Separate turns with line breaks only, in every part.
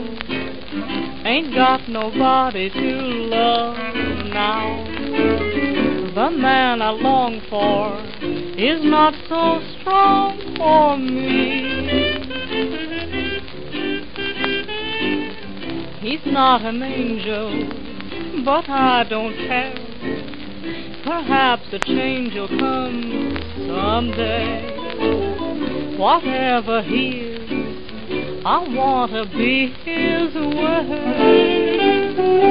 ain't got nobody to love now. The man I long for is not so strong for me. He's not an angel, but I don't care. Perhaps a change will come someday. Whatever he is, I want to be his way.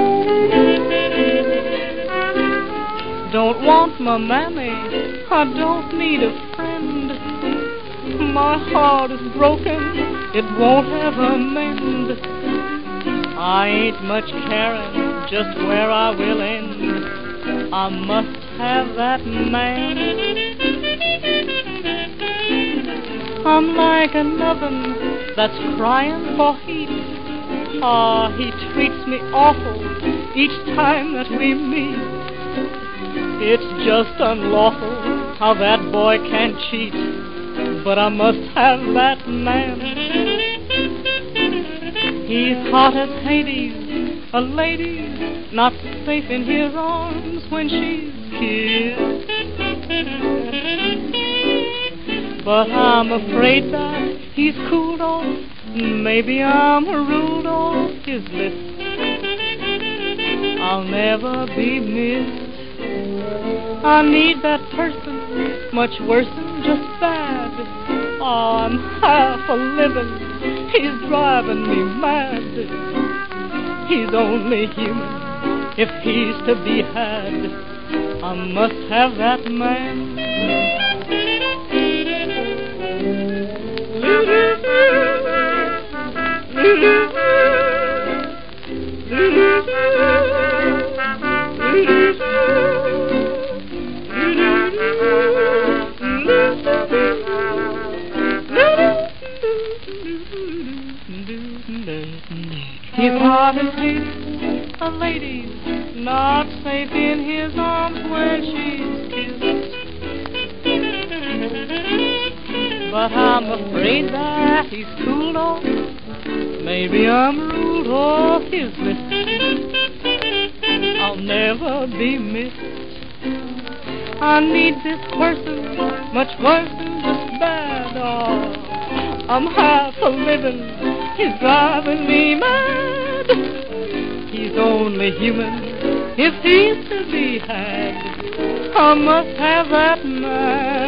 Don't want my mammy, I don't need a friend. My heart is broken, it won't ever mend. I ain't much caring just where I will end. I must have that man. I'm like an oven that's crying for heat. Ah, he treats me awful each time that we meet. It's just unlawful how that boy can cheat, but I must have that man. He's hot as Hades, a lady not safe in his arms when she's kissed. But I'm afraid that he's cooled off. Maybe I'm ruled off his list. I'll never be missed. I need that person much worse than just bad. Oh, I'm half a living. He's driving me mad. He's only human. If he's to be had, I must have that man. His heart is deep, a lady's not safe in his arms when she's kissed. But I'm afraid that he's cooled off. Maybe I'm ruled off his list. I'll never be missed. I need this person much worse than just bad. Oh, I'm half a living. He's driving me mad. He's only human if he's to be had. I must have that man.